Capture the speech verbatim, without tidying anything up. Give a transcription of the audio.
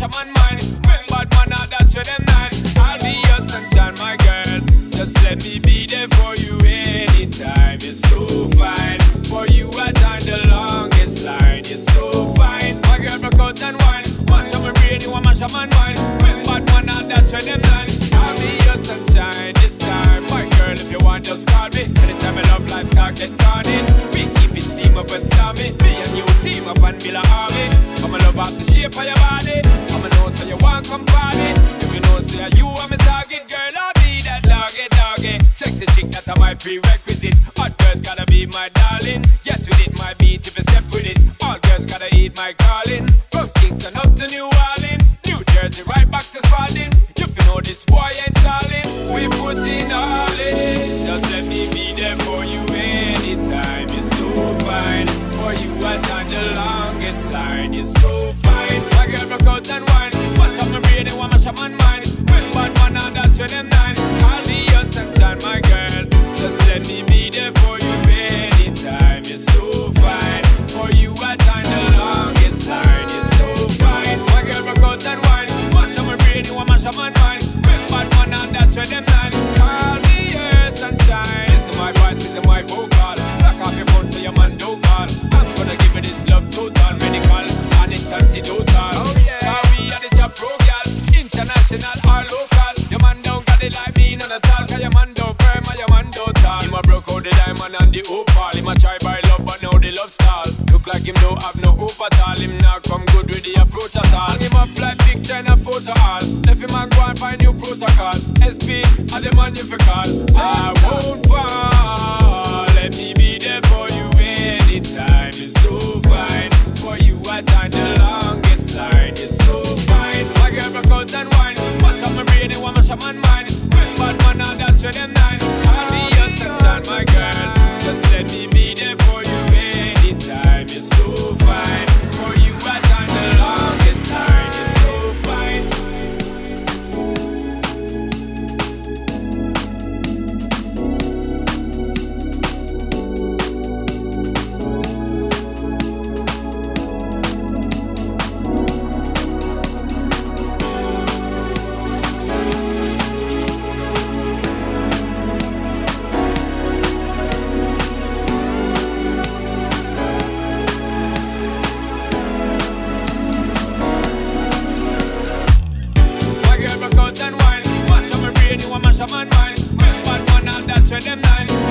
a man mind. When bad man out, that's where them nine. I'll be your sunshine, my girl. Just let me be there for you anytime. It's so fine. For you I time the longest line. It's so fine. My girl broke out and wine. Mash up my brain, you want mash up my mind. When bad man out, that's where them nine. I'll be your sunshine this time. My girl, if you want, just call me. Anytime I love life, start get caught in. We keep it steam up and stormy. Me and you team up and build a army. I'ma love out the shape of your body. I'ma know so you want come party. If you know so you are my target, girl, I'll be that doggy, doggy. Sexy chick, that's my prerequisite. Hot girls gotta be my darling. Yes, with it, my beat, if you step with it. All girls gotta eat my calling. From Kingston up to New Orleans, New Jersey, right back to Spalding. You feel know this boy ain't stalling. We put in all in. Just let me be there for you anytime. It's so fine. For you, I time the longest line. It's so fine. My girl broke out and wine. Mash up my brain and mash up my mind. When bad man and that's when them nine. I'll be your sunshine, my girl. Just let me be there for you anytime. It's so fine. For you, I time the longest line. It's so fine. My girl broke out and wine. Mash up my brain and mash up my mind. When bad man and that's when them nine. Call me your sunshine. This is my voice, this is my vocal. Lock off your phone so your man don't call. I'm gonna give you this love total, medical, and it's antidotal. Oh yeah. Now we are the job pro, girl. International or local. Your man don't got it like me, none at all. Cause your man don't firm and your man don't tall. Him a broke out the diamond and the opal. Him a try by love but now the love stall. Look like him don't have no hope at all. Him not come good with the approach at all. Hang him up like picture and a photo all. Left him and go and find new protocol. S P and the man you fi call. I won't fall. Let me be there for you anytime. It's so fine. For you I time the longest line. It's so fine. My girl broke out and wine. Mash up my brain and mash up my mind. When bad man and that's where them nine. I'll be your sunshine, my girl. Just let me be there for you anytime. It's so fine. For you I time the longest line. It's so fine. Mash up my mind. When bad man and that's where them nine.